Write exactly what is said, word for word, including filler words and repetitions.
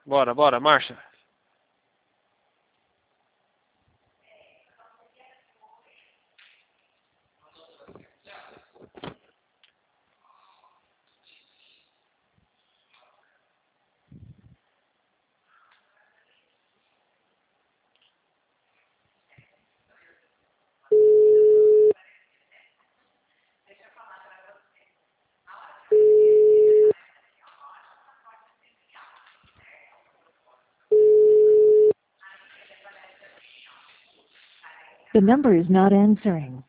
Bora, bora, marcha. The number is not answering.